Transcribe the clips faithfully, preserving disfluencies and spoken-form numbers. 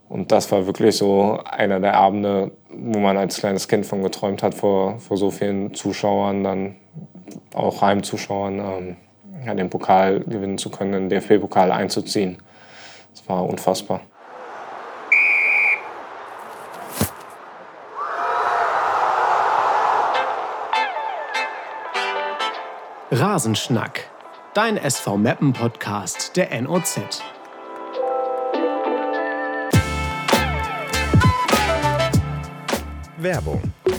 Und das war wirklich so einer der Abende, wo man als kleines Kind von geträumt hat, vor, vor so vielen Zuschauern, dann auch Heimzuschauern, ähm, ja, den Pokal gewinnen zu können, den D F B-Pokal einzuziehen. Das war unfassbar. Rasenschnack, dein S V Meppen-Podcast der N O Z. Werbung.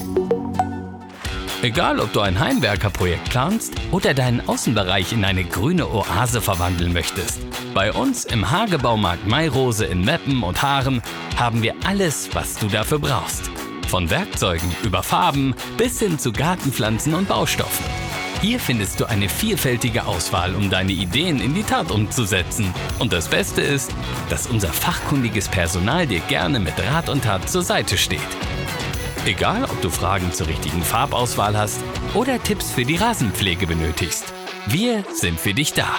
Egal, ob du ein Heimwerkerprojekt planst oder deinen Außenbereich in eine grüne Oase verwandeln möchtest. Bei uns im Hagebaumarkt Mairose in Meppen und Haaren haben wir alles, was du dafür brauchst. Von Werkzeugen über Farben bis hin zu Gartenpflanzen und Baustoffen. Hier findest du eine vielfältige Auswahl, um deine Ideen in die Tat umzusetzen. Und das Beste ist, dass unser fachkundiges Personal dir gerne mit Rat und Tat zur Seite steht. Egal, ob du Fragen zur richtigen Farbauswahl hast oder Tipps für die Rasenpflege benötigst. Wir sind für dich da.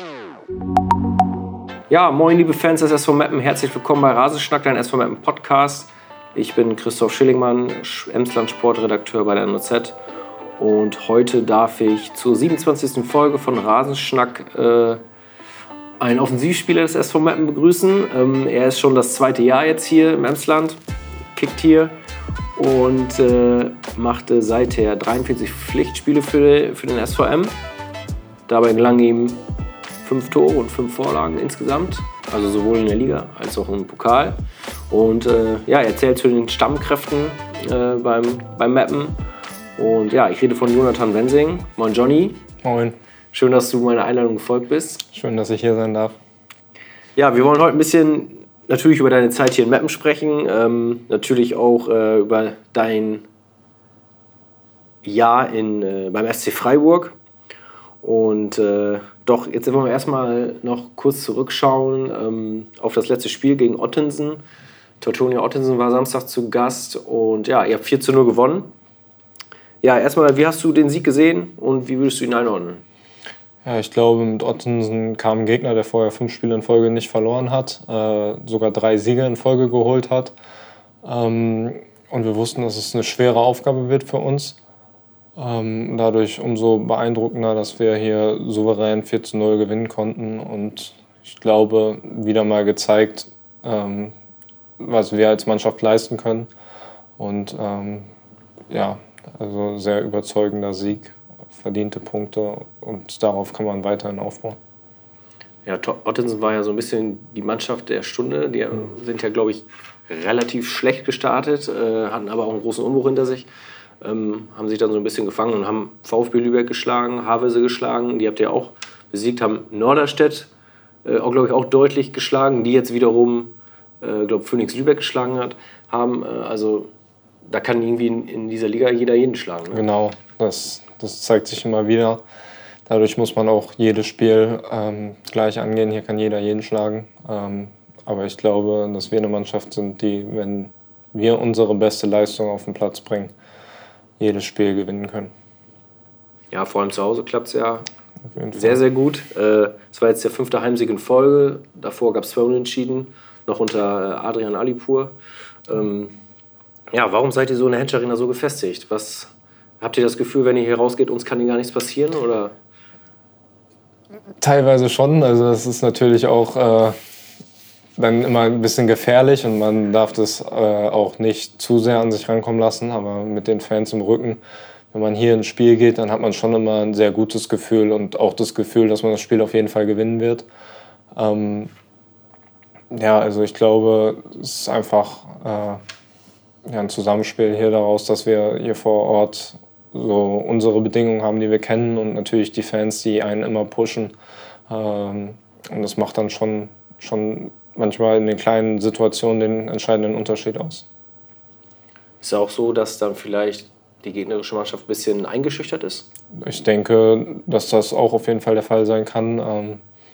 Ja, moin liebe Fans des S V Meppen, herzlich willkommen bei Rasenschnack, dein S V Meppen Podcast. Ich bin Christoph Schillingmann, Emsland Sportredakteur bei der N O Z. Und heute darf ich zur siebenundzwanzigsten Folge von Rasenschnack äh, einen Offensivspieler des S V Meppen begrüßen. Ähm, er ist schon das zweite Jahr jetzt hier im Emsland, kickt hier und äh, machte seither dreiundvierzig Pflichtspiele für, für den S V M. Dabei gelangen ihm fünf Tore und fünf Vorlagen insgesamt, also sowohl in der Liga als auch im Pokal. Und äh, ja, er zählt zu den Stammkräften äh, beim, beim Meppen. Und ja, ich rede von Jonathan Wensing. Moin Johnny. Moin. Schön, dass du meiner Einladung gefolgt bist. Schön, dass ich hier sein darf. Ja, wir wollen heute ein bisschen natürlich über deine Zeit hier in Meppen sprechen. Ähm, natürlich auch äh, über dein Jahr in, äh, beim S C Freiburg. Und äh, doch, jetzt wollen wir erstmal noch kurz zurückschauen ähm, auf das letzte Spiel gegen Ottensen. Teutonia Ottensen war Samstag zu Gast und ja, ihr habt vier zu null gewonnen. Ja, erstmal, wie hast du den Sieg gesehen und wie würdest du ihn einordnen? Ja, ich glaube, mit Ottensen kam ein Gegner, der vorher fünf Spiele in Folge nicht verloren hat, äh, sogar drei Siege in Folge geholt hat. Ähm, und wir wussten, dass es eine schwere Aufgabe wird für uns. Ähm, dadurch umso beeindruckender, dass wir hier souverän vier zu null gewinnen konnten. Und ich glaube, wieder mal gezeigt, ähm, was wir als Mannschaft leisten können. Und ähm, ja, also sehr überzeugender Sieg, verdiente Punkte und darauf kann man weiterhin aufbauen. Ja, Ottensen war ja so ein bisschen die Mannschaft der Stunde. Die mhm. sind ja, glaube ich, relativ schlecht gestartet, äh, hatten aber auch einen großen Umbruch hinter sich. Ähm, haben sich dann so ein bisschen gefangen und haben VfB Lübeck geschlagen, Havelse geschlagen. Die habt ihr auch besiegt, haben Norderstedt äh, auch, glaube ich, auch deutlich geschlagen, die jetzt wiederum, äh, glaube Phoenix Lübeck geschlagen hat, haben. Äh, also da kann irgendwie in, in dieser Liga jeder jeden schlagen. Ne? Genau, das, das zeigt sich immer wieder. Dadurch muss man auch jedes Spiel ähm, gleich angehen. Hier kann jeder jeden schlagen. Ähm, aber ich glaube, dass wir eine Mannschaft sind, die, wenn wir unsere beste Leistung auf den Platz bringen, jedes Spiel gewinnen können. Ja, vor allem zu Hause klappt es ja sehr, sehr gut. Es war jetzt der fünfte Heimsieg in Folge. Davor gab es zwei Unentschieden, noch unter Adrian Alipur. Ähm, Ja, warum seid ihr so in der Hensch Arena so gefestigt? Was, habt ihr das Gefühl, wenn ihr hier rausgeht, uns kann hier gar nichts passieren? Oder? Teilweise schon. Also das ist natürlich auch äh, dann immer ein bisschen gefährlich und man darf das äh, auch nicht zu sehr an sich rankommen lassen. Aber mit den Fans im Rücken, wenn man hier ins Spiel geht, dann hat man schon immer ein sehr gutes Gefühl und auch das Gefühl, dass man das Spiel auf jeden Fall gewinnen wird. Ähm, ja, also ich glaube, es ist einfach äh, ja, ein Zusammenspiel hier daraus, dass wir hier vor Ort so unsere Bedingungen haben, die wir kennen und natürlich die Fans, die einen immer pushen. Ähm, und das macht dann schon, schon manchmal in den kleinen Situationen den entscheidenden Unterschied aus. Ist ja auch so, dass dann vielleicht die gegnerische Mannschaft ein bisschen eingeschüchtert ist? Ich denke, dass das auch auf jeden Fall der Fall sein kann. Ähm,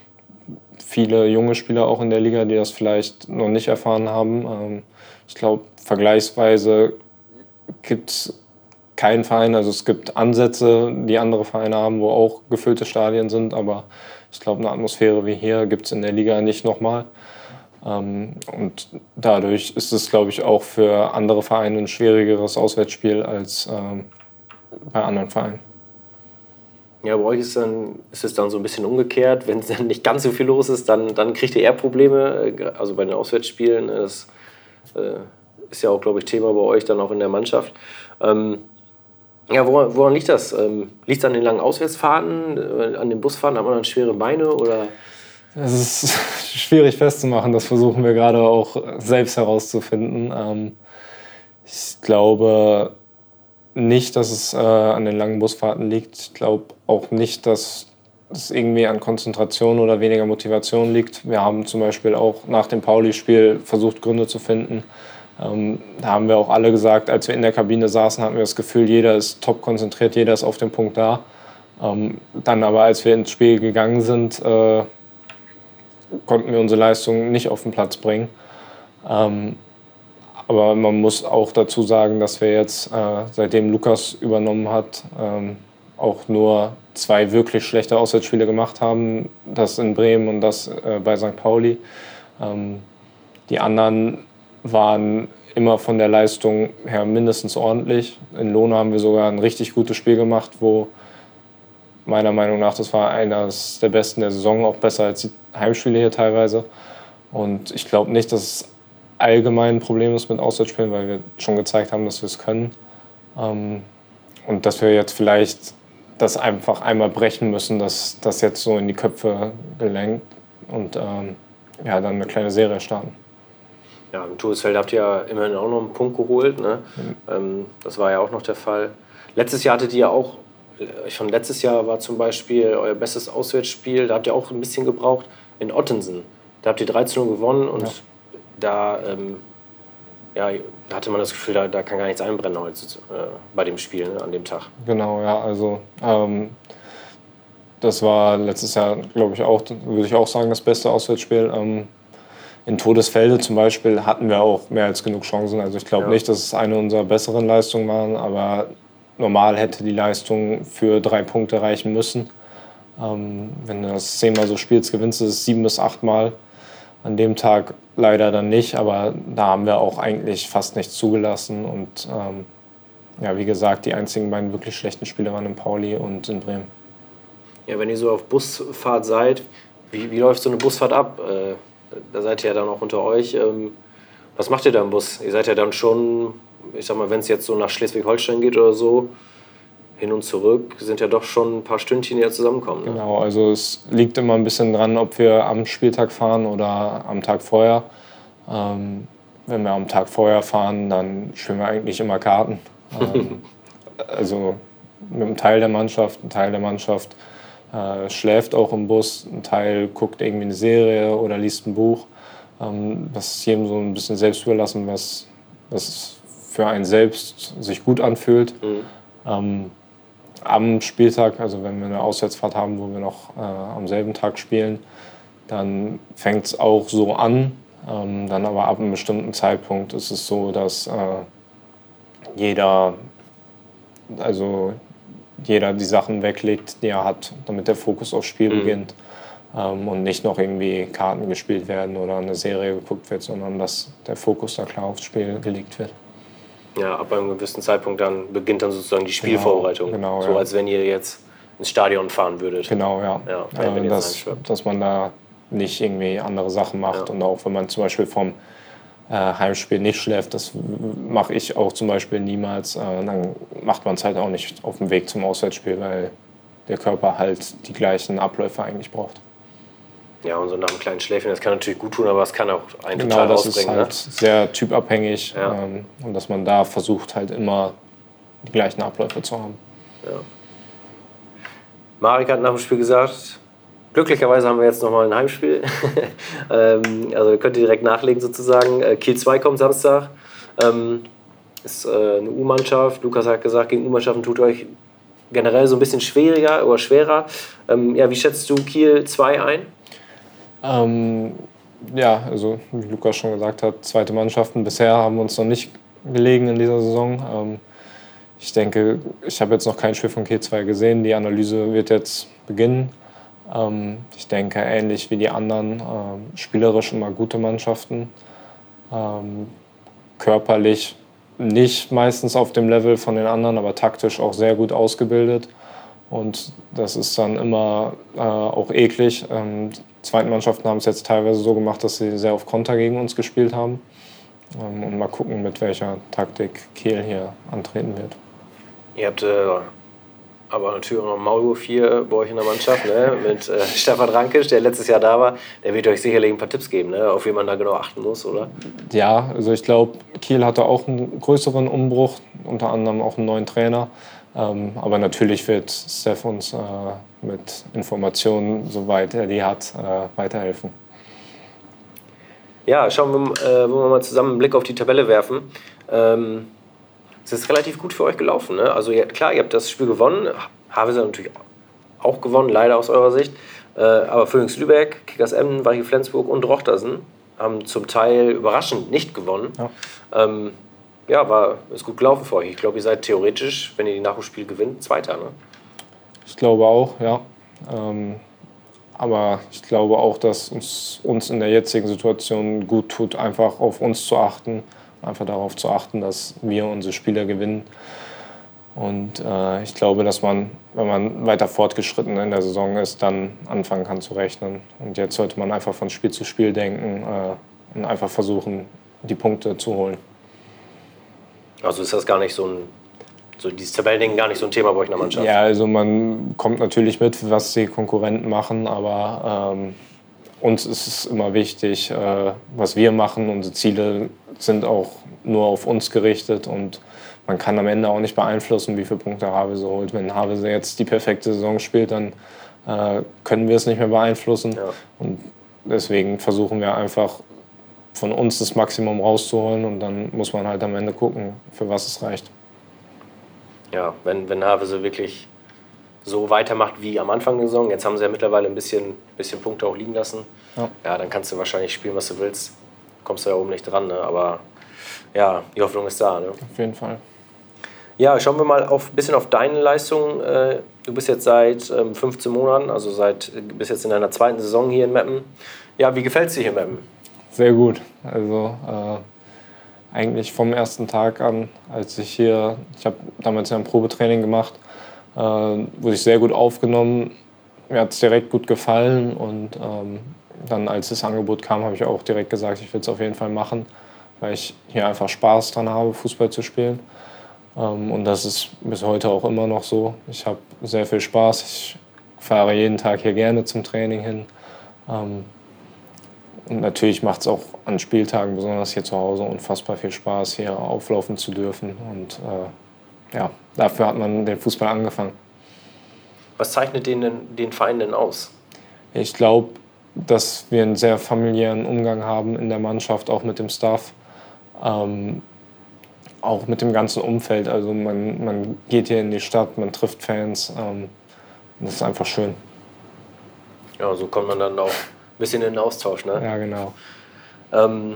viele junge Spieler auch in der Liga, die das vielleicht noch nicht erfahren haben. Ähm, ich glaube, vergleichsweise gibt es keinen Verein, also es gibt Ansätze, die andere Vereine haben, wo auch gefüllte Stadien sind, aber ich glaube, eine Atmosphäre wie hier gibt es in der Liga nicht nochmal. Ähm, und dadurch ist es, glaube ich, auch für andere Vereine ein schwierigeres Auswärtsspiel als ähm, bei anderen Vereinen. Ja, bei euch ist, dann, ist es dann so ein bisschen umgekehrt. Wenn es dann nicht ganz so viel los ist, dann, dann kriegt ihr eher Probleme. Also bei den Auswärtsspielen. Das äh, ist ja auch, glaube ich, Thema bei euch dann auch in der Mannschaft. Ähm, ja, woran, woran liegt das? Ähm, liegt es an den langen Auswärtsfahrten, äh, an den Busfahrten? Hat man dann schwere Beine? Oder? Es ist schwierig festzumachen. Das versuchen wir gerade auch selbst herauszufinden. Ähm, ich glaube nicht, dass es äh, an den langen Busfahrten liegt. Ich glaube auch nicht, dass es irgendwie an Konzentration oder weniger Motivation liegt. Wir haben zum Beispiel auch nach dem Pauli-Spiel versucht, Gründe zu finden. Ähm, da haben wir auch alle gesagt, als wir in der Kabine saßen, hatten wir das Gefühl, jeder ist top konzentriert, jeder ist auf dem Punkt da. Ähm, dann aber, als wir ins Spiel gegangen sind, äh, konnten wir unsere Leistung nicht auf den Platz bringen. Ähm, aber man muss auch dazu sagen, dass wir jetzt, äh, seitdem Lukas übernommen hat, ähm, auch nur zwei wirklich schlechte Auswärtsspiele gemacht haben. Das in Bremen und das äh, bei Sankt Pauli. Ähm, die anderen waren immer von der Leistung her mindestens ordentlich. In Lohne haben wir sogar ein richtig gutes Spiel gemacht, wo meiner Meinung nach, das war eines der besten der Saison, auch besser als die Heimspiele hier teilweise. Und ich glaube nicht, dass es allgemein ein Problem ist mit Auswärtsspielen, weil wir schon gezeigt haben, dass wir es können. Ähm, und dass wir jetzt vielleicht das einfach einmal brechen müssen, dass das jetzt so in die Köpfe gelenkt und ähm, ja, dann eine kleine Serie starten. Ja, im Tourfeld habt ihr ja immerhin auch noch einen Punkt geholt. Ne? Mhm. Ähm, das war ja auch noch der Fall. Letztes Jahr hattet ihr ja auch, schon letztes Jahr war zum Beispiel euer bestes Auswärtsspiel, da habt ihr auch ein bisschen gebraucht, in Ottensen. Da habt ihr drei zu null gewonnen und ja. da, ähm, ja, da hatte man das Gefühl, da, da kann gar nichts einbrennen heute, äh, bei dem Spiel, ne, an dem Tag. Genau, ja, also ähm, das war letztes Jahr, glaube ich, auch, würde ich auch sagen, das beste Auswärtsspiel. Ähm, in Todesfelde zum Beispiel hatten wir auch mehr als genug Chancen. Also ich glaube ja. nicht, dass es eine unserer besseren Leistungen waren, aber normal hätte die Leistung für drei Punkte reichen müssen. Ähm, wenn du das zehnmal so spielst, gewinnst du es sieben bis acht Mal. An dem Tag leider dann nicht, aber da haben wir auch eigentlich fast nichts zugelassen. Und ähm, ja, wie gesagt, die einzigen beiden wirklich schlechten Spiele waren in Pauli und in Bremen. Ja, wenn ihr so auf Busfahrt seid, wie, wie läuft so eine Busfahrt ab? Äh, da seid ihr ja dann auch unter euch. Ähm, was macht ihr da im Bus? Ihr seid ja dann schon, ich sag mal, wenn es jetzt so nach Schleswig-Holstein geht oder so, hin und zurück, sind ja doch schon ein paar Stündchen, die ja zusammenkommen. Ne? Genau, also es liegt immer ein bisschen dran, ob wir am Spieltag fahren oder am Tag vorher. Ähm, wenn wir am Tag vorher fahren, dann spielen wir eigentlich immer Karten. Ähm, also mit einem Teil der Mannschaft, ein Teil der Mannschaft äh, schläft auch im Bus, ein Teil guckt irgendwie eine Serie oder liest ein Buch. Ähm, das ist jedem so ein bisschen selbst überlassen, was, was für einen selbst sich gut anfühlt. Mhm. Ähm, Am Spieltag, also wenn wir eine Auswärtsfahrt haben, wo wir noch äh, am selben Tag spielen, dann fängt es auch so an. Ähm, dann aber ab einem bestimmten Zeitpunkt ist es so, dass äh, jeder, also jeder die Sachen weglegt, die er hat, damit der Fokus aufs Spiel mhm. beginnt. Ähm, und nicht noch irgendwie Karten gespielt werden oder eine Serie geguckt wird, sondern dass der Fokus da klar aufs Spiel gelegt wird. Ja, ab einem gewissen Zeitpunkt dann beginnt dann sozusagen die Spielvorbereitung. Genau, genau, so ja. als wenn ihr jetzt ins Stadion fahren würdet. Genau, ja. ja wenn äh, dass, dass man da nicht irgendwie andere Sachen macht. Ja. Und auch wenn man zum Beispiel vom äh, Heimspiel nicht schläft, das mache ich auch zum Beispiel niemals, äh, dann macht man es halt auch nicht auf dem Weg zum Auswärtsspiel, weil der Körper halt die gleichen Abläufe eigentlich braucht. Ja, und so nach einem kleinen Schläfchen, das kann natürlich gut tun, aber es kann auch einen genau, total das rausbringen. Ist halt ne? sehr typabhängig ja. ähm, und dass man da versucht, halt immer die gleichen Abläufe zu haben. Ja. Marek hat nach dem Spiel gesagt, glücklicherweise haben wir jetzt nochmal ein Heimspiel. ähm, also könnt ihr direkt nachlegen sozusagen. Kiel zwei kommt Samstag. Ähm, ist äh, eine U-Mannschaft. Lukas hat gesagt, gegen U-Mannschaften tut euch generell so ein bisschen schwieriger oder schwerer. Ähm, ja, wie schätzt du Kiel zwei ein? Ähm, ja, also wie Lukas schon gesagt hat, zweite Mannschaften. Bisher haben wir uns noch nicht gelegen in dieser Saison. Ähm, ich denke, ich habe jetzt noch kein Spiel von Kiel zwei gesehen. Die Analyse wird jetzt beginnen. Ähm, ich denke, ähnlich wie die anderen, äh, spielerisch immer gute Mannschaften. Ähm, körperlich nicht meistens auf dem Level von den anderen, aber taktisch auch sehr gut ausgebildet. Und das ist dann immer äh, auch eklig. Ähm, die zweiten Mannschaften haben es jetzt teilweise so gemacht, dass sie sehr auf Konter gegen uns gespielt haben. Ähm, und mal gucken, mit welcher Taktik Kiel hier antreten wird. Ihr habt äh, aber natürlich auch noch Maulwurf hier bei euch in der Mannschaft, ne? Mit äh, Stefan Rankisch, der letztes Jahr da war. Der wird euch sicherlich ein paar Tipps geben, ne? Auf wen man da genau achten muss, oder? Ja, also ich glaube, Kiel hatte auch einen größeren Umbruch, unter anderem auch einen neuen Trainer. Ähm, aber natürlich wird Steph uns äh, mit Informationen, soweit er die hat, äh, weiterhelfen. Ja, schauen wir, äh, wollen wir mal zusammen einen Blick auf die Tabelle werfen. Ähm, es ist relativ gut für euch gelaufen, ne? Also ihr, klar, ihr habt das Spiel gewonnen. Havelse natürlich auch gewonnen, leider aus eurer Sicht. Äh, aber Phoenix Lübeck, Kickers Emden, Weiche Flensburg und Rochtersen haben zum Teil überraschend nicht gewonnen. Ja, ähm, ja war, ist gut gelaufen für euch. Ich glaube, ihr seid theoretisch, wenn ihr die Nachholspiel gewinnt, Zweiter, ne? Ich glaube auch, ja. Ähm, aber ich glaube auch, dass uns, uns in der jetzigen Situation gut tut, einfach auf uns zu achten. Einfach darauf zu achten, dass wir unsere Spiele gewinnen. Und äh, ich glaube, dass man, wenn man weiter fortgeschritten in der Saison ist, dann anfangen kann zu rechnen. Und jetzt sollte man einfach von Spiel zu Spiel denken äh, und einfach versuchen, die Punkte zu holen. Also ist das gar nicht so ein, so dieses Tabellendenken gar nicht so ein Thema bei euch in der Mannschaft? Ja, also man kommt natürlich mit, was die Konkurrenten machen, aber ähm, uns ist es immer wichtig, äh, was wir machen. Unsere Ziele sind auch nur auf uns gerichtet und man kann am Ende auch nicht beeinflussen, wie viele Punkte Havelse holt. Wenn Havelse jetzt die perfekte Saison spielt, dann äh, können wir es nicht mehr beeinflussen. Ja. Und deswegen versuchen wir einfach von uns das Maximum rauszuholen und dann muss man halt am Ende gucken, für was es reicht. Ja, wenn, wenn Havelse wirklich so weitermacht wie am Anfang der Saison, jetzt haben sie ja mittlerweile ein bisschen, bisschen Punkte auch liegen lassen, ja. ja, dann kannst du wahrscheinlich spielen, was du willst. Kommst du da oben nicht dran, ne? Aber ja, die Hoffnung ist da. Ne? Auf jeden Fall. Ja, schauen wir mal auf, ein bisschen auf deine Leistung. Du bist jetzt seit fünfzehn Monaten, also seit, bist jetzt in deiner zweiten Saison hier in Meppen. Ja, wie gefällt es dir hier in Meppen? Sehr gut. Also äh, eigentlich vom ersten Tag an, als ich hier, ich habe damals ja ein Probetraining gemacht, äh, wurde ich sehr gut aufgenommen. Mir hat es direkt gut gefallen und ähm, dann, als das Angebot kam, habe ich auch direkt gesagt, ich will es auf jeden Fall machen, weil ich hier einfach Spaß dran habe, Fußball zu spielen. Ähm, und das ist bis heute auch immer noch so. Ich habe sehr viel Spaß. Ich fahre jeden Tag hier gerne zum Training hin. Ähm, und natürlich macht es auch an Spieltagen, besonders hier zu Hause, unfassbar viel Spaß, hier auflaufen zu dürfen. Und äh, ja, dafür hat man den Fußball angefangen. Was zeichnet den, den Verein denn aus? Ich glaube, dass wir einen sehr familiären Umgang haben in der Mannschaft, auch mit dem Staff, ähm, auch mit dem ganzen Umfeld. Also man, man geht hier in die Stadt, man trifft Fans, ähm, das ist einfach schön. Ja, so kommt man dann auch ein bisschen in den Austausch, ne? Ja, genau. Ähm,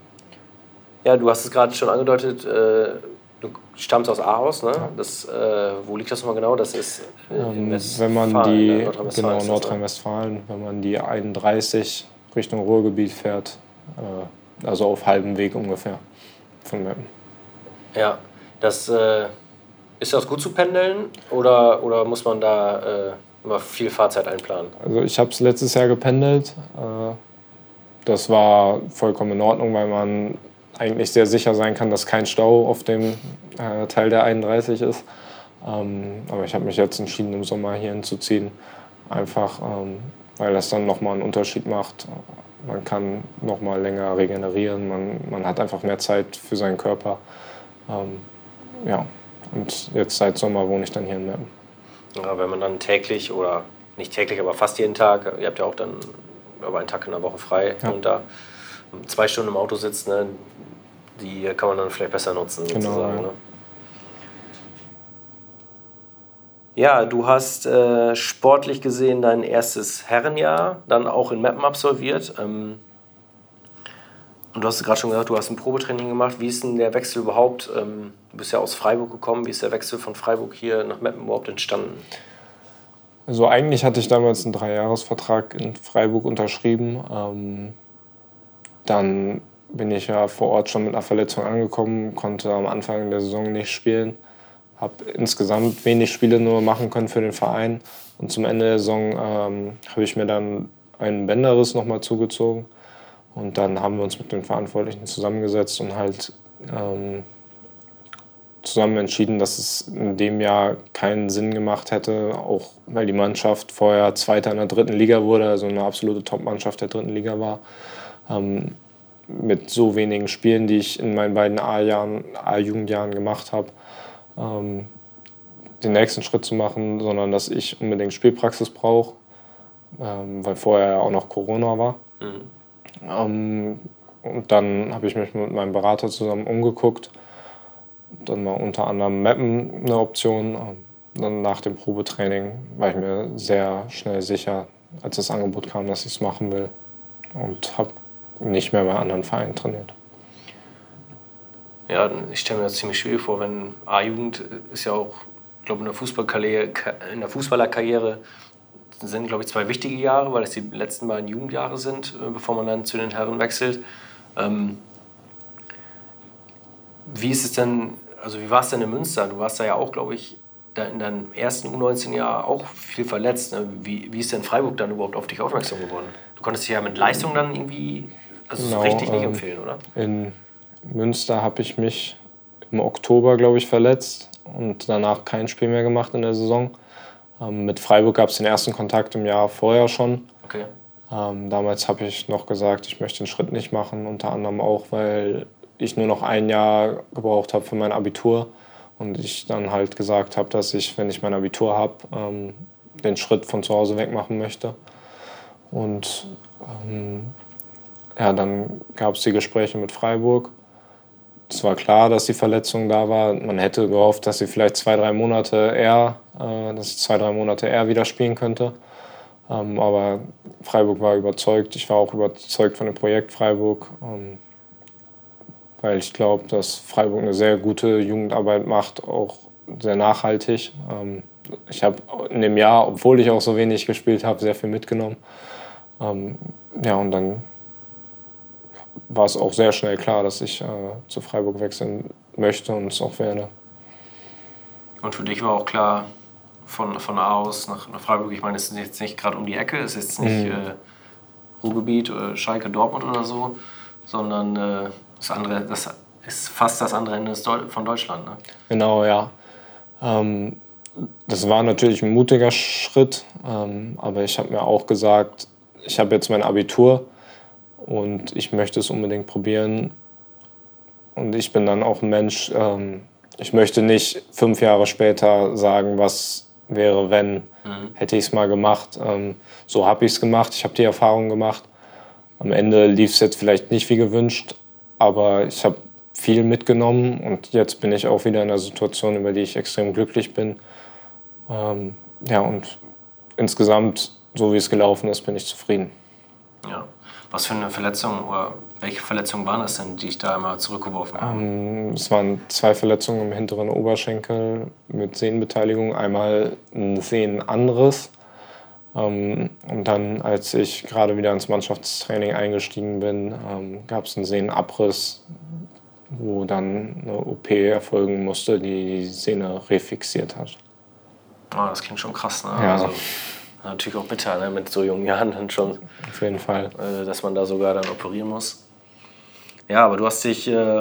ja, du hast es gerade schon angedeutet, äh, du stammst aus Ahaus, ne? Ja. Das, äh, wo liegt das nochmal genau? Das ist in ähm, wenn man die, Nordrhein-Westfalen, genau, Nordrhein-Westfalen, wenn man die einunddreißig Richtung Ruhrgebiet fährt, äh, also auf halbem Weg ungefähr von Meppen. Ja, das, äh, ist das gut zu pendeln oder, oder muss man da äh, immer viel Fahrzeit einplanen? Also ich habe es letztes Jahr gependelt. Äh, das war vollkommen in Ordnung, weil man eigentlich sehr sicher sein kann, dass kein Stau auf dem äh, Teil der einunddreißig ist. Ähm, aber ich habe mich jetzt entschieden, im Sommer hier hinzuziehen. Einfach, ähm, weil das dann nochmal einen Unterschied macht. Man kann nochmal länger regenerieren, man, man hat einfach mehr Zeit für seinen Körper. Ähm, ja, und jetzt seit Sommer wohne ich dann hier in Meppen. Ja, wenn man dann täglich oder nicht täglich, aber fast jeden Tag, ihr habt ja auch dann aber einen Tag in der Woche frei, ja. Und da zwei Stunden im Auto sitzt, ne, die kann man dann vielleicht besser nutzen, genau, sozusagen. Ja. Ne? Ja, du hast äh, sportlich gesehen dein erstes Herrenjahr dann auch in Meppen absolviert. Ähm, und du hast gerade schon gesagt, du hast ein Probetraining gemacht. Wie ist denn der Wechsel überhaupt? Ähm, du bist ja aus Freiburg gekommen. Wie ist der Wechsel von Freiburg hier nach Meppen überhaupt entstanden? Also eigentlich hatte ich damals einen Dreijahresvertrag in Freiburg unterschrieben. Ähm, dann bin ich ja vor Ort schon mit einer Verletzung angekommen, konnte am Anfang der Saison nicht spielen. Habe insgesamt wenig Spiele nur machen können für den Verein. Und zum Ende der Saison ähm, habe ich mir dann einen Bänderriss nochmal zugezogen. Und dann haben wir uns mit den Verantwortlichen zusammengesetzt und halt ähm, zusammen entschieden, dass es in dem Jahr keinen Sinn gemacht hätte, auch weil die Mannschaft vorher Zweiter in der dritten Liga wurde, also eine absolute Top-Mannschaft der dritten Liga war. Ähm, mit so wenigen Spielen, die ich in meinen beiden A-Jahren, A-Jugendjahren gemacht habe, ähm, den nächsten Schritt zu machen, sondern dass ich unbedingt Spielpraxis brauche, ähm, weil vorher ja auch noch Corona war. Mhm. Ähm, und dann habe ich mich mit meinem Berater zusammen umgeguckt. Dann war unter anderem Meppen eine Option. Dann nach dem Probetraining war ich mir sehr schnell sicher, als das Angebot kam, dass ich es machen will. Und habe nicht mehr bei anderen Vereinen trainiert. Ja, ich stelle mir das ziemlich schwierig vor, wenn A-Jugend ist ja auch, ich glaube, in der Fußballkarriere, in der Fußballerkarriere sind, glaube ich, zwei wichtige Jahre, weil es die letzten beiden Jugendjahre sind, bevor man dann zu den Herren wechselt. Ähm, wie ist es denn, also wie war es denn in Münster? Du warst da ja auch, glaube ich, in deinem ersten U neunzehn-Jahr auch viel verletzt. Ne? Wie, wie ist denn Freiburg dann überhaupt auf dich aufmerksam geworden? Du konntest dich ja mit Leistung dann irgendwie also genau, so richtig nicht ähm, empfehlen, oder? In Münster habe ich mich im Oktober, glaube ich, verletzt und danach kein Spiel mehr gemacht in der Saison. Ähm, mit Freiburg gab es den ersten Kontakt im Jahr vorher schon. Okay. Ähm, damals habe ich noch gesagt, ich möchte den Schritt nicht machen, unter anderem auch, weil ich nur noch ein Jahr gebraucht habe für mein Abitur und ich dann halt gesagt habe, dass ich, wenn ich mein Abitur habe, ähm, den Schritt von zu Hause weg machen möchte. Und ähm, ja, dann gab es die Gespräche mit Freiburg. Es war klar, dass die Verletzung da war. Man hätte gehofft, dass sie vielleicht zwei, drei Monate eher, äh, dass ich zwei, drei Monate eher wieder spielen könnte. Ähm, aber Freiburg war überzeugt. Ich war auch überzeugt von dem Projekt Freiburg, ähm, weil ich glaube, dass Freiburg eine sehr gute Jugendarbeit macht, auch sehr nachhaltig. Ähm, ich habe in dem Jahr, obwohl ich auch so wenig gespielt habe, sehr viel mitgenommen. Ähm, ja, und dann war es auch sehr schnell klar, dass ich äh, zu Freiburg wechseln möchte und es auch werde. Und für dich war auch klar, von, von A aus nach, nach Freiburg, ich meine, es ist jetzt nicht gerade um die Ecke, es ist jetzt nicht mhm. äh, Ruhrgebiet, äh, Schalke, Dortmund oder so, sondern äh, das, andere, das ist fast das andere Ende von Deutschland. Ne? Genau, ja. Ähm, das war natürlich ein mutiger Schritt, ähm, aber ich habe mir auch gesagt, ich habe jetzt mein Abitur und ich möchte es unbedingt probieren. Und ich bin dann auch ein Mensch, ähm, ich möchte nicht fünf Jahre später sagen, was wäre, wenn, mhm. hätte ich es mal gemacht. Ähm, so habe ich es gemacht, ich habe die Erfahrung gemacht. Am Ende lief es jetzt vielleicht nicht wie gewünscht, aber ich habe viel mitgenommen und jetzt bin ich auch wieder in einer Situation, über die ich extrem glücklich bin. Ähm, ja, und insgesamt, so wie es gelaufen ist, bin ich zufrieden. Ja. Was für eine Verletzung oder welche Verletzungen waren das denn, die ich da einmal zurückgeworfen habe? Ähm, es waren zwei Verletzungen im hinteren Oberschenkel mit Sehnenbeteiligung. Einmal ein Sehnenanriss. Ähm, und dann, als ich gerade wieder ins Mannschaftstraining eingestiegen bin, ähm, gab es einen Sehnenabriss, wo dann eine O P erfolgen musste, die die Sehne refixiert hat. Oh, das klingt schon krass, ne? Ja. Also, natürlich auch bitter, ne? Mit so jungen Jahren dann schon. Auf jeden Fall. Äh, dass man da sogar dann operieren muss. Ja, aber du hast dich äh,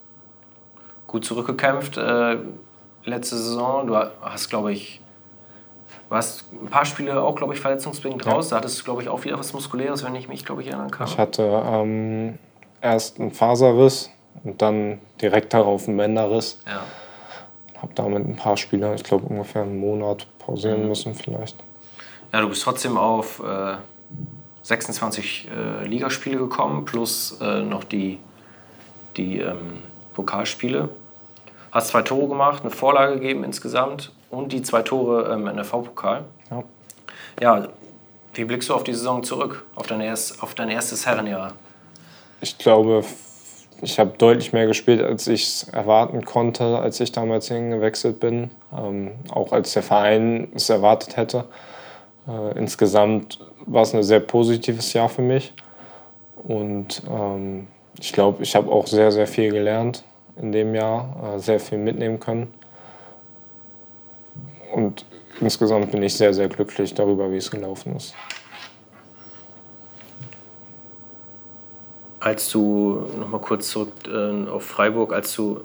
gut zurückgekämpft äh, letzte Saison. Du hast, glaube ich, du hast ein paar Spiele auch, glaube ich, verletzungsbedingt raus. Ja. Da hattest du, glaube ich, auch wieder was Muskuläres, wenn ich mich, glaube ich, erinnern kann. Ich hatte ähm, erst einen Faserriss und dann direkt darauf einen Bänderriss. Ja. Habe damit ein paar Spiele, ich glaube, ungefähr einen Monat pausieren mhm. müssen vielleicht. Ja, du bist trotzdem auf äh, sechsundzwanzig äh, Ligaspiele gekommen, plus äh, noch die, die ähm, Pokalspiele. Hast zwei Tore gemacht, eine Vorlage gegeben insgesamt und die zwei Tore im ähm, N R V-Pokal. Ja. Ja, wie blickst du auf die Saison zurück, auf dein, erst, auf dein erstes Herrenjahr? Ich glaube, ich habe deutlich mehr gespielt, als ich es erwarten konnte, als ich damals hingewechselt bin. Ähm, auch als der Verein es erwartet hätte. Äh, insgesamt war es ein sehr positives Jahr für mich. Und ähm, ich glaube, ich habe auch sehr, sehr viel gelernt in dem Jahr, äh, sehr viel mitnehmen können. Und insgesamt bin ich sehr, sehr glücklich darüber, wie es gelaufen ist. Als du, nochmal kurz zurück äh, auf Freiburg, als du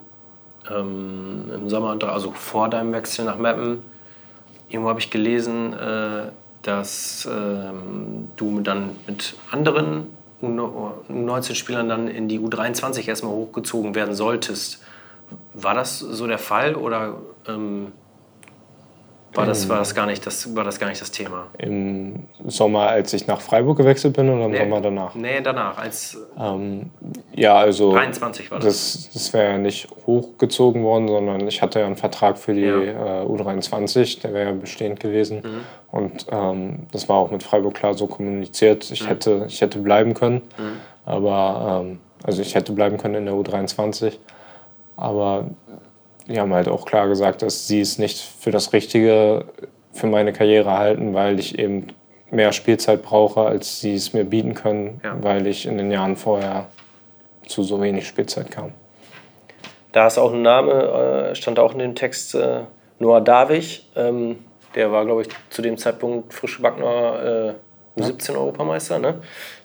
ähm, im Sommer, also vor deinem Wechsel nach Meppen, irgendwo habe ich gelesen, äh, dass ähm, du dann mit anderen U neunzehn Spielern dann in die U dreiundzwanzig erstmal hochgezogen werden solltest. War das so der Fall oder ähm, war, das, war, das gar nicht das, war das gar nicht das Thema? Im Sommer, als ich nach Freiburg gewechselt bin, oder im nee, Sommer danach? Nee, danach. Als ähm, ja, also dreiundzwanzig war das. Das, das wäre ja nicht hochgezogen worden, sondern ich hatte ja einen Vertrag für die ja. äh, U dreiundzwanzig, der wäre ja bestehend gewesen. Mhm. Und ähm, das war auch mit Freiburg klar so kommuniziert. Ich, mhm. hätte, ich hätte bleiben können, mhm. aber ähm, also ich hätte bleiben können in der U dreiundzwanzig. Aber die haben halt auch klar gesagt, dass sie es nicht für das Richtige für meine Karriere halten, weil ich eben mehr Spielzeit brauche, als sie es mir bieten können, ja. weil ich in den Jahren vorher zu so wenig Spielzeit kam. Da ist auch ein Name, stand auch in dem Text, äh, Noah Davich. Ähm, der war, glaube ich, zu dem Zeitpunkt frisch gebackener äh, U siebzehn-Europameister, ne?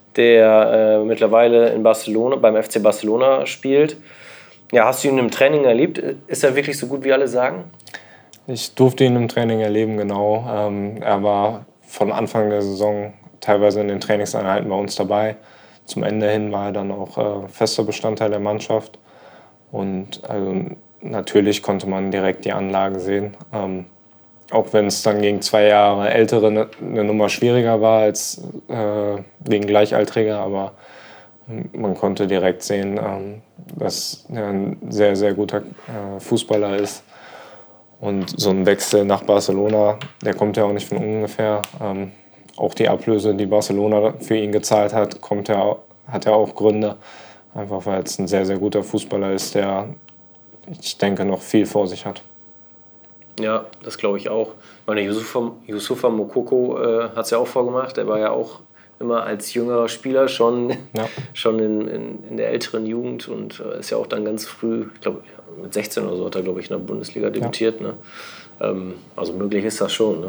Der äh, mittlerweile in Barcelona, beim F C Barcelona spielt. Ja, hast du ihn im Training erlebt? Ist er wirklich so gut, wie alle sagen? Ich durfte ihn im Training erleben, genau. Ähm, er war von Anfang der Saison teilweise in den Trainingseinheiten bei uns dabei. Zum Ende hin war er dann auch äh, fester Bestandteil der Mannschaft. Und also, natürlich konnte man direkt die Anlage sehen. Ähm, auch wenn es dann gegen zwei Jahre Ältere eine ne Nummer schwieriger war als äh, gegen Gleichaltrige, aber man konnte direkt sehen, ähm, dass er ein sehr, sehr guter äh, Fußballer ist. Und so ein Wechsel nach Barcelona, der kommt ja auch nicht von ungefähr. Ähm, auch die Ablöse, die Barcelona für ihn gezahlt hat, kommt ja, hat ja auch Gründe. Einfach weil es ein sehr, sehr guter Fußballer ist, der, ich denke, noch viel vor sich hat. Ja, das glaube ich auch. Meine Youssoufa, Youssoufa Moukoko äh, hat es ja auch vorgemacht. Der war ja auch immer als jüngerer Spieler schon, ja. schon in, in, in der älteren Jugend und ist ja auch dann ganz früh, ich glaube mit sechzehn oder so hat er, glaube ich, in der Bundesliga debütiert. Ja. Ne? Ähm, also möglich ist das schon. Ne?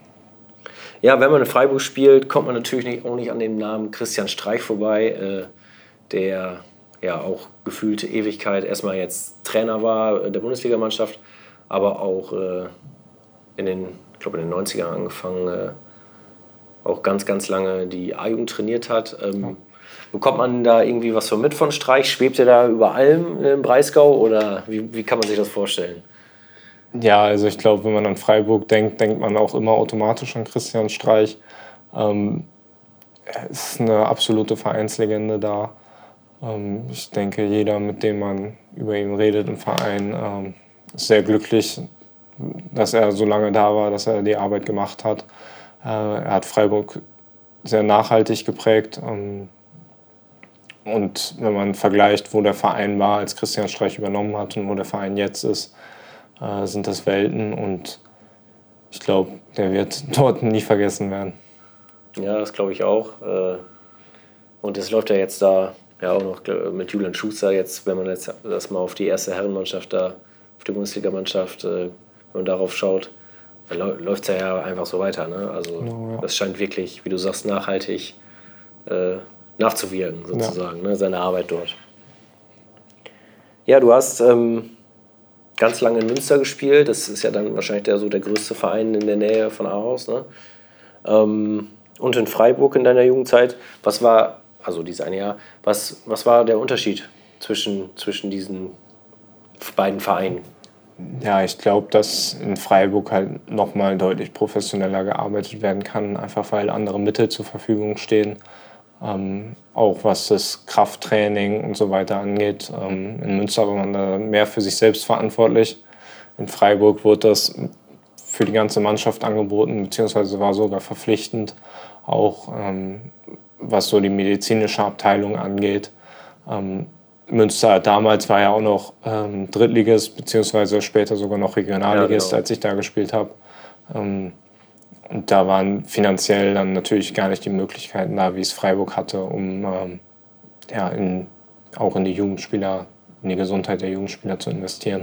Ja, wenn man in Freiburg spielt, kommt man natürlich nicht, auch nicht an dem Namen Christian Streich vorbei, äh, der ja auch gefühlte Ewigkeit erstmal jetzt Trainer war der Bundesligamannschaft, aber auch äh, in den, ich glaube in den neunzigern angefangen, äh, auch ganz, ganz lange die A-Jugend trainiert hat. Ähm, ja. Bekommt man da irgendwie was von mit von Streich? Schwebt er da über allem im Breisgau oder wie, wie kann man sich das vorstellen? Ja, also ich glaube, wenn man an Freiburg denkt, denkt man auch immer automatisch an Christian Streich. Ähm, er ist eine absolute Vereinslegende da. Ähm, ich denke, jeder, mit dem man über ihn redet im Verein, ähm, ist sehr glücklich, dass er so lange da war, dass er die Arbeit gemacht hat. Er hat Freiburg sehr nachhaltig geprägt. Und wenn man vergleicht, wo der Verein war, als Christian Streich übernommen hat und wo der Verein jetzt ist, sind das Welten. Und ich glaube, der wird dort nie vergessen werden. Ja, das glaube ich auch. Und es läuft ja jetzt da ja auch noch mit Julian Schuster jetzt, wenn man jetzt das mal auf die erste Herrenmannschaft da, auf die Bundesligamannschaft, wenn man darauf schaut, dann läuft es ja einfach so weiter. Ne? Also genau, ja. Das scheint wirklich, wie du sagst, nachhaltig äh, nachzuwirken, sozusagen, ja. Ne? Seine Arbeit dort. Ja, du hast ähm, ganz lange in Münster gespielt. Das ist ja dann wahrscheinlich der, so der größte Verein in der Nähe von Ahaus. Ne? Ähm, und in Freiburg in deiner Jugendzeit. Was war, also dieses eine Jahr, was, was war der Unterschied zwischen, zwischen diesen beiden Vereinen? Ja, ich glaube, dass in Freiburg halt nochmal deutlich professioneller gearbeitet werden kann, einfach weil andere Mittel zur Verfügung stehen. Ähm, auch was das Krafttraining und so weiter angeht. Ähm, in Münster war man da mehr für sich selbst verantwortlich. In Freiburg wurde das für die ganze Mannschaft angeboten, beziehungsweise war sogar verpflichtend, auch ähm, was so die medizinische Abteilung angeht. Ähm, Münster damals war ja auch noch ähm, Drittligist, beziehungsweise später sogar noch Regionalligist, ja, genau. Als ich da gespielt habe. Ähm, und da waren finanziell dann natürlich gar nicht die Möglichkeiten da, wie es Freiburg hatte, um ähm, ja, in, auch in die Jugendspieler, in die Gesundheit der Jugendspieler zu investieren.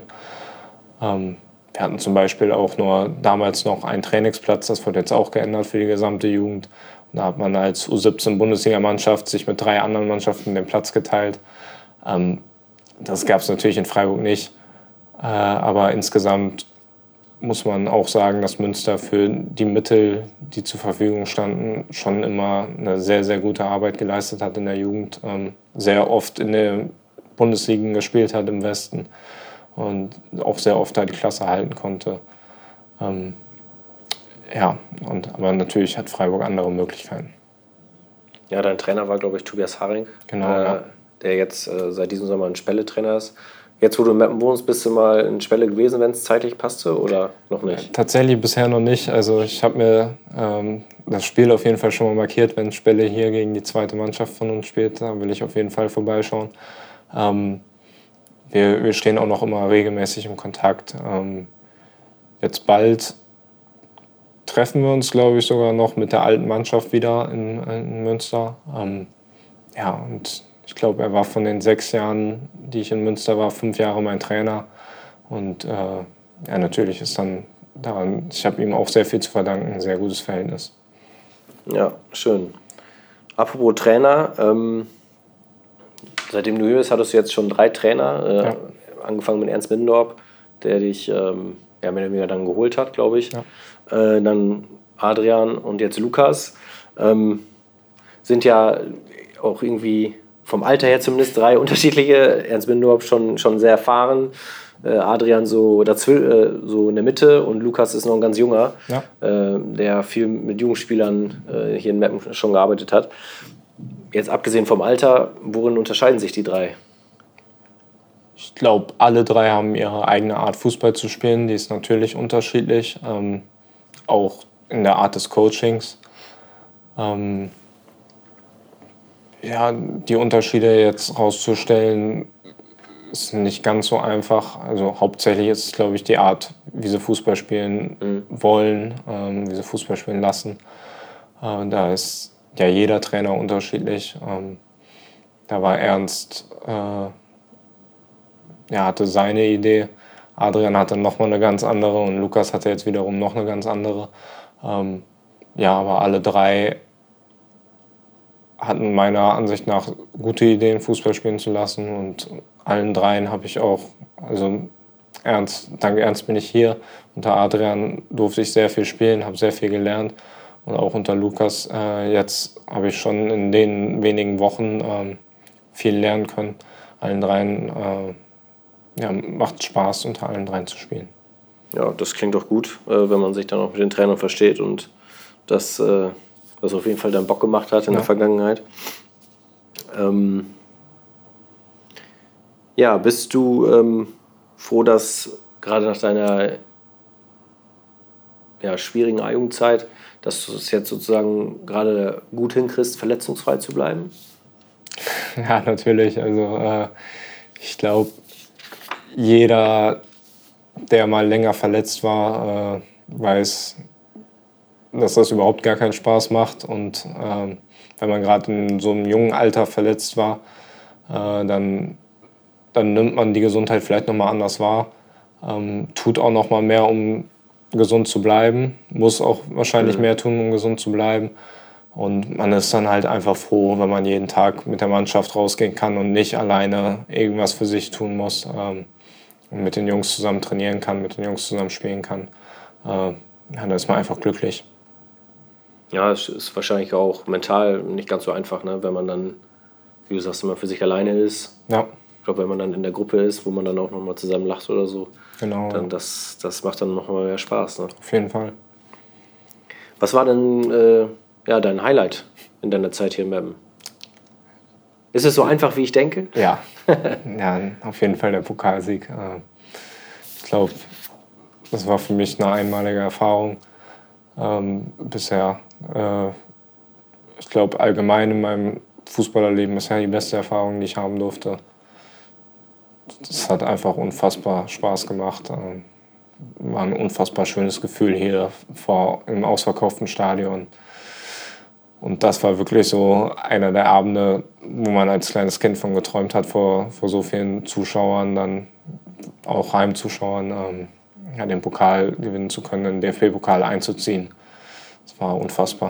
Ähm, wir hatten zum Beispiel auch nur damals noch einen Trainingsplatz, das wurde jetzt auch geändert für die gesamte Jugend. Und da hat man als U siebzehn Bundesligamannschaft sich mit drei anderen Mannschaften den Platz geteilt. Ähm, das gab es natürlich in Freiburg nicht, äh, aber insgesamt muss man auch sagen, dass Münster für die Mittel, die zur Verfügung standen, schon immer eine sehr, sehr gute Arbeit geleistet hat in der Jugend. Ähm, sehr oft in der Bundesliga gespielt hat im Westen und auch sehr oft da die Klasse halten konnte. Ähm, ja, und, aber natürlich hat Freiburg andere Möglichkeiten. Ja, dein Trainer war, glaube ich, Tobias Haring, Genau, äh, ja. der jetzt äh, seit diesem Sommer ein Spelle-Trainer ist. Jetzt, wo du in Meppen wohnst, bist du mal in Spelle gewesen, wenn es zeitlich passte, oder noch nicht? Tatsächlich bisher noch nicht. Also ich habe mir ähm, das Spiel auf jeden Fall schon mal markiert, wenn Spelle hier gegen die zweite Mannschaft von uns spielt. Da will ich auf jeden Fall vorbeischauen. Ähm, wir, wir stehen auch noch immer regelmäßig im Kontakt. Ähm, jetzt bald treffen wir uns, glaube ich, sogar noch mit der alten Mannschaft wieder in, in Münster. Ähm, ja, und ich glaube, er war von den sechs Jahren, die ich in Münster war, fünf Jahre mein Trainer. Und äh, ja, natürlich ist dann daran, ich habe ihm auch sehr viel zu verdanken, ein sehr gutes Verhältnis. Ja, schön. Apropos Trainer, ähm, seitdem du hier bist, hattest du jetzt schon drei Trainer. Äh, Ja. Angefangen mit Ernst Middendorf, der dich ähm, ja, mehr oder weniger dann geholt hat, glaube ich. Ja. Äh, dann Adrian und jetzt Lukas. Ähm, sind ja auch irgendwie vom Alter her zumindest drei unterschiedliche. Ernst Middendorf schon, schon sehr erfahren. Äh, Adrian so, dazw- äh, so in der Mitte und Lukas ist noch ein ganz junger, Ja. äh, der viel mit Jugendspielern äh, hier in Meppen schon gearbeitet hat. Jetzt abgesehen vom Alter, worin unterscheiden sich die drei? Ich glaube, alle drei haben ihre eigene Art, Fußball zu spielen. Die ist natürlich unterschiedlich, ähm, auch in der Art des Coachings. Ähm, ja, die Unterschiede jetzt rauszustellen, ist nicht ganz so einfach. Also hauptsächlich ist es, glaube ich, die Art, wie sie Fußball spielen Mhm. wollen, ähm, wie sie Fußball spielen lassen. Äh, da ist ja jeder Trainer unterschiedlich. Ähm, da war Ernst, äh, ja, hatte seine Idee. Adrian hatte nochmal eine ganz andere und Lukas hatte jetzt wiederum noch eine ganz andere. Ähm, ja, aber alle drei hatten meiner Ansicht nach gute Ideen, Fußball spielen zu lassen. Und allen dreien habe ich auch, also Ernst, dank Ernst bin ich hier. Unter Adrian durfte ich sehr viel spielen, habe sehr viel gelernt. Und auch unter Lukas äh, jetzt habe ich schon in den wenigen Wochen ähm, viel lernen können. Allen dreien äh, ja, macht Spaß, unter allen dreien zu spielen. Ja, das klingt doch gut, äh, wenn man sich dann auch mit den Trainern versteht und das, äh, das auf jeden Fall dann Bock gemacht hat in Ja. der Vergangenheit. Ähm, ja, bist du ähm, froh, dass gerade nach deiner ja, schwierigen A-Jugendzeit, dass du es jetzt sozusagen gerade gut hinkriegst, verletzungsfrei zu bleiben? Ja, natürlich. Also äh, ich glaube, jeder, der mal länger verletzt war, äh, weiß, dass das überhaupt gar keinen Spaß macht. Und äh, wenn man gerade in so einem jungen Alter verletzt war, äh, dann, dann nimmt man die Gesundheit vielleicht nochmal anders wahr. Ähm, tut auch nochmal mehr, um gesund zu bleiben. Muss auch wahrscheinlich Mhm. mehr tun, um gesund zu bleiben. Und man ist dann halt einfach froh, wenn man jeden Tag mit der Mannschaft rausgehen kann und nicht alleine irgendwas für sich tun muss. Ähm, und mit den Jungs zusammen trainieren kann, mit den Jungs zusammen spielen kann. Äh, ja, da ist man einfach glücklich. Ja, es ist wahrscheinlich auch mental nicht ganz so einfach, ne? Wenn man dann, wie du sagst, immer für sich alleine ist. Ja, Ich glaube, wenn man dann in der Gruppe ist, wo man dann auch nochmal zusammen lacht oder so, genau. dann das, das macht dann nochmal mehr Spaß. Ne? Auf jeden Fall. Was war denn äh, ja, dein Highlight in deiner Zeit hier in Meppen? Ist es so einfach, wie ich denke? Ja, ja, auf jeden Fall der Pokalsieg. Äh, Ich glaube, das war für mich eine einmalige Erfahrung ähm, bisher. Äh, ich glaube, allgemein in meinem Fußballerleben bisher die beste Erfahrung, die ich haben durfte. Das hat einfach unfassbar Spaß gemacht. Ähm, war ein unfassbar schönes Gefühl hier vor, im ausverkauften Stadion. Und das war wirklich so einer der Abende, wo man als kleines Kind von geträumt hat, vor, vor so vielen Zuschauern, dann auch Heimzuschauern, ähm, ja, den Pokal gewinnen zu können, den D F B-Pokal einzuziehen. Das war unfassbar.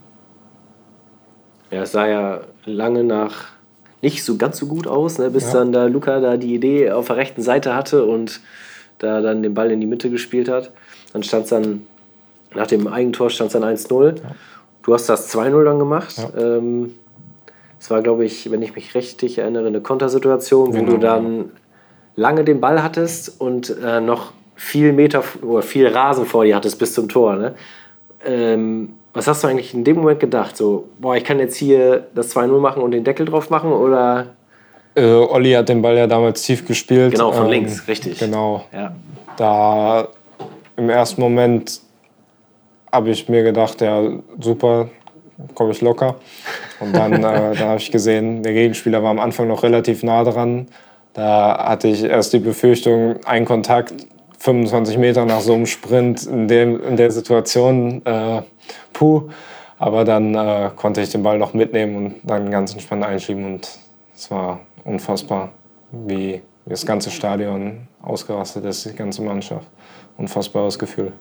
Ja, es sah ja lange nach nicht so ganz so gut aus, ne, bis Ja. dann da Luca da die Idee auf der rechten Seite hatte und da dann den Ball in die Mitte gespielt hat. Dann stand es dann, nach dem Eigentor stand es dann eins null. Ja. Du hast das zwei null dann gemacht. Ja. Ähm, es war, glaube ich, wenn ich mich richtig erinnere, eine Kontersituation, wo genau. du dann lange den Ball hattest und äh, noch viel Meter oder viel Rasen vor dir hattest bis zum Tor. Ne? Ähm, was hast du eigentlich in dem Moment gedacht? So, boah, ich kann jetzt hier das zwei null machen und den Deckel drauf machen, oder? Äh, Olli hat den Ball ja damals tief gespielt. Genau, von ähm, links, richtig. Genau. Ja. Da im ersten Moment habe ich mir gedacht, ja, super, komme ich locker. Und dann, äh, dann habe ich gesehen, der Gegenspieler war am Anfang noch relativ nah dran. Da hatte ich erst die Befürchtung, ein Kontakt, fünfundzwanzig Meter nach so einem Sprint in, dem, in der Situation, äh, puh. Aber dann äh, konnte ich den Ball noch mitnehmen und dann ganz entspannt einschieben. Und es war unfassbar, wie, wie das ganze Stadion ausgerastet ist, die ganze Mannschaft. Unfassbares Gefühl.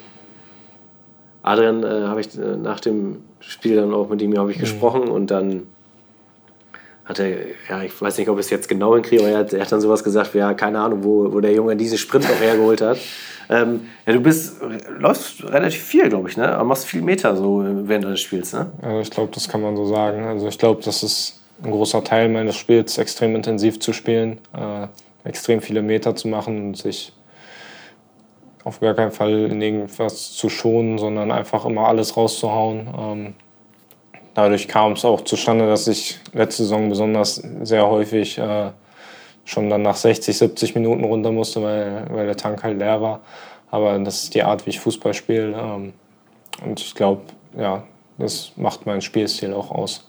Adrian äh, habe ich äh, nach dem Spiel dann auch mit ihm habe ich mhm. gesprochen und dann hat er, ja, ich weiß nicht, ob ich es jetzt genau hinkriege, aber er hat, er hat dann sowas gesagt, ja, keine Ahnung, wo, wo der Junge diesen Sprint noch hergeholt hat. Ähm, ja, du bist, läufst relativ viel, glaube ich, ne? Aber machst viel Meter so während deines Spiels, ne? Also ich glaube, das kann man so sagen. Also ich glaube, das ist ein großer Teil meines Spiels, extrem intensiv zu spielen, äh, extrem viele Meter zu machen und sich auf gar keinen Fall in irgendwas zu schonen, sondern einfach immer alles rauszuhauen. Ähm, dadurch kam es auch zustande, dass ich letzte Saison besonders sehr häufig äh, schon dann nach sechzig, siebzig Minuten runter musste, weil, weil der Tank halt leer war. Aber das ist die Art, wie ich Fußball spiele. Ähm, und ich glaube, ja, das macht meinen Spielstil auch aus.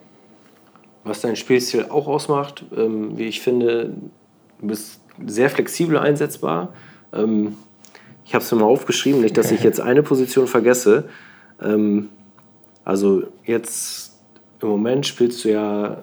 Was dein Spielstil auch ausmacht, ähm, wie ich finde, du bist sehr flexibel einsetzbar. Ähm, Ich habe es mir mal aufgeschrieben, nicht, dass ich jetzt eine Position vergesse. Ähm, also jetzt im Moment spielst du ja,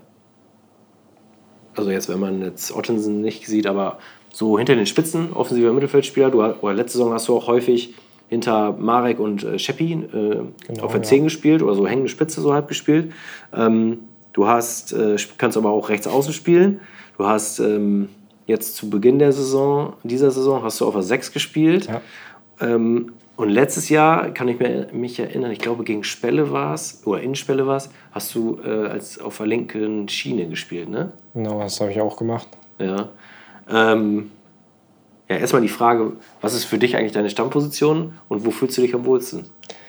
also jetzt, wenn man jetzt Ottensen nicht sieht, aber so hinter den Spitzen, offensiver Mittelfeldspieler. Du, oder letzte Saison hast du auch häufig hinter Marek und äh, Scheppi äh, genau, auf der zehn ja. gespielt oder so hängende Spitze so halb gespielt. Ähm, du hast, äh, kannst aber auch rechts außen spielen. Du hast ähm, jetzt zu Beginn der Saison, dieser Saison, hast du auf der sechs gespielt. Ja. Ähm, und letztes Jahr, kann ich mich erinnern, ich glaube gegen Spelle war es, oder in Spelle war es, hast du äh, als auf der linken Schiene gespielt, ne? Genau, das habe ich auch gemacht. Ja. Ähm, ja, erstmal die Frage, was ist für dich eigentlich deine Stammposition und wo fühlst du dich am wohlsten?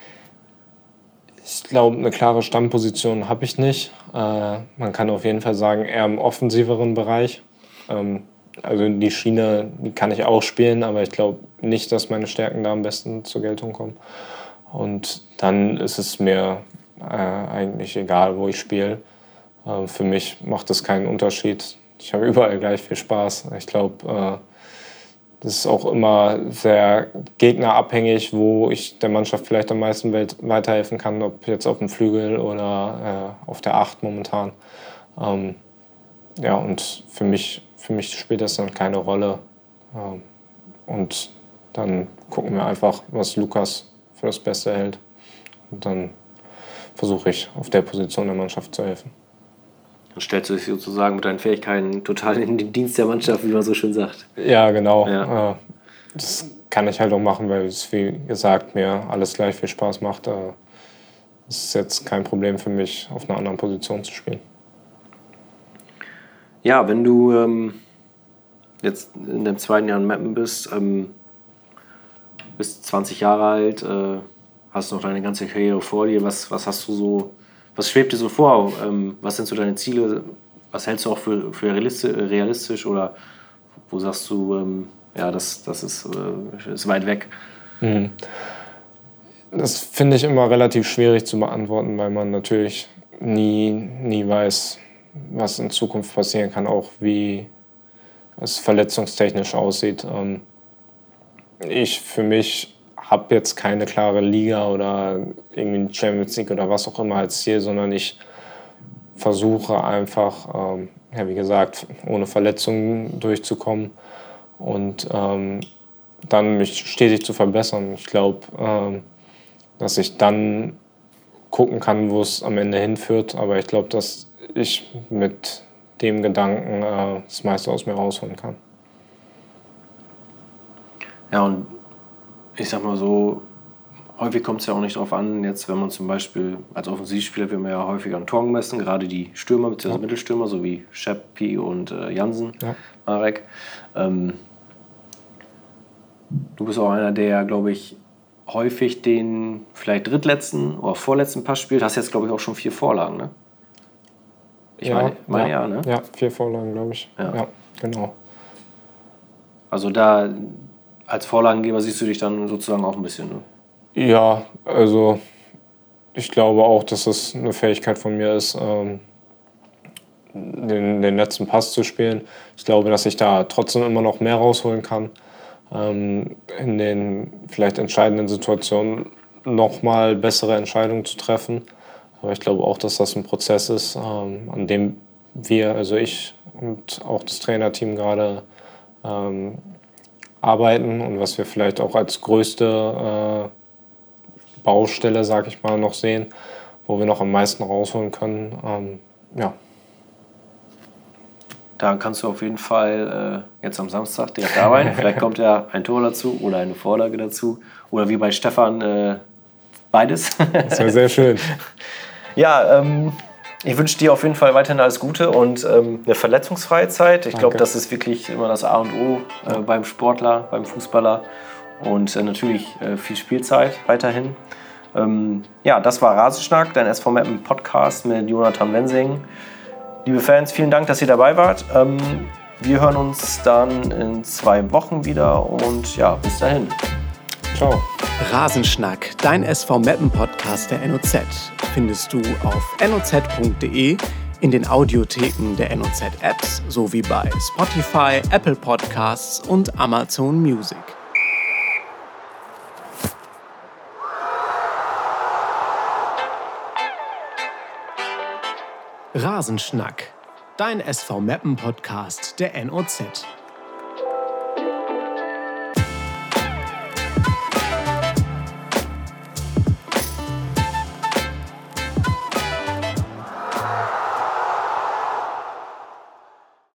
Ich glaube, eine klare Stammposition habe ich nicht. Äh, man kann auf jeden Fall sagen, eher im offensiveren Bereich. Ähm, Also die Schiene, die kann ich auch spielen, aber ich glaube nicht, dass meine Stärken da am besten zur Geltung kommen. Und dann ist es mir äh, eigentlich egal, wo ich spiele. Äh, für mich macht das keinen Unterschied. Ich habe überall gleich viel Spaß. Ich glaube, äh, das ist auch immer sehr gegnerabhängig, wo ich der Mannschaft vielleicht am meisten weiterhelfen kann, ob jetzt auf dem Flügel oder äh, auf der acht momentan. Ähm, ja, und für mich Für mich spielt das dann keine Rolle. Und dann gucken wir einfach, was Lukas für das Beste hält. Und dann versuche ich, auf der Position der Mannschaft zu helfen. Dann stellst du dich sozusagen mit deinen Fähigkeiten total in den Dienst der Mannschaft, wie man so schön sagt. Ja, genau. Ja. Das kann ich halt auch machen, weil es, wie gesagt, mir alles gleich viel Spaß macht. Es ist jetzt kein Problem für mich, auf einer anderen Position zu spielen. Ja, wenn du ähm, jetzt in dem zweiten Jahr in Meppen bist, ähm, bist zwanzig Jahre alt, äh, hast noch deine ganze Karriere vor dir, was, was hast du so, was schwebt dir so vor? Ähm, was sind so deine Ziele? Was hältst du auch für, für realistisch oder wo sagst du, ähm, ja, das, das ist, äh, ist weit weg? Mhm. Das finde ich immer relativ schwierig zu beantworten, weil man natürlich nie, nie weiß, was in Zukunft passieren kann, auch wie es verletzungstechnisch aussieht. Ähm, ich für mich habe jetzt keine klare Liga oder irgendwie Champions League oder was auch immer als Ziel, sondern ich versuche einfach, ähm, ja, wie gesagt, ohne Verletzungen durchzukommen und ähm, dann mich stetig zu verbessern. Ich glaube, ähm, dass ich dann gucken kann, wo es am Ende hinführt. Aber ich glaube, dass ich mit dem Gedanken äh, das meiste aus mir rausholen kann. Ja, und ich sag mal so, häufig kommt es ja auch nicht darauf an, jetzt wenn man zum Beispiel als Offensivspieler wird man ja häufiger an Toren gemessen, gerade die Stürmer bzw. Ja. Mittelstürmer, so wie Scheppi und äh, Jansen, ja. Marek. Ähm, du bist auch einer, der, glaube ich, häufig den vielleicht drittletzten oder vorletzten Pass spielt. Hast jetzt, glaube ich, auch schon vier Vorlagen, ne? Ich ja, meine, meine ja, ja, ne? Ja, vier Vorlagen, glaube ich. Ja. ja, genau. Also da als Vorlagengeber siehst du dich dann sozusagen auch ein bisschen, ne? Ja, also ich glaube auch, dass das eine Fähigkeit von mir ist, ähm, den, den letzten Pass zu spielen. Ich glaube, dass ich da trotzdem immer noch mehr rausholen kann. Ähm, in den vielleicht entscheidenden Situationen nochmal bessere Entscheidungen zu treffen. Aber ich glaube auch, dass das ein Prozess ist, ähm, an dem wir, also ich und auch das Trainerteam gerade ähm, arbeiten und was wir vielleicht auch als größte äh, Baustelle, sag ich mal, noch sehen, wo wir noch am meisten rausholen können. Ähm, ja. Da kannst du auf jeden Fall äh, jetzt am Samstag direkt arbeiten. Vielleicht kommt ja ein Tor dazu oder eine Vorlage dazu. Oder wie bei Stefan, äh, beides. Das wäre sehr schön. Ja, ähm, ich wünsche dir auf jeden Fall weiterhin alles Gute und ähm, eine verletzungsfreie Zeit. Ich glaube, das ist wirklich immer das A und O äh, beim Sportler, beim Fußballer. Und äh, natürlich äh, viel Spielzeit weiterhin. Ähm, ja, das war Rasenschnack, dein S V Meppen Podcast mit Jonathan Wensing. Liebe Fans, vielen Dank, dass ihr dabei wart. Ähm, wir hören uns dann in zwei Wochen wieder und ja, bis dahin. Ciao. Rasenschnack, dein S V Meppen Podcast der N O Z, findest du auf N O Z Punkt de, in den Audiotheken der N O Z-Apps sowie bei Spotify, Apple Podcasts und Amazon Music. Rasenschnack, dein S V Meppen Podcast der N O Z.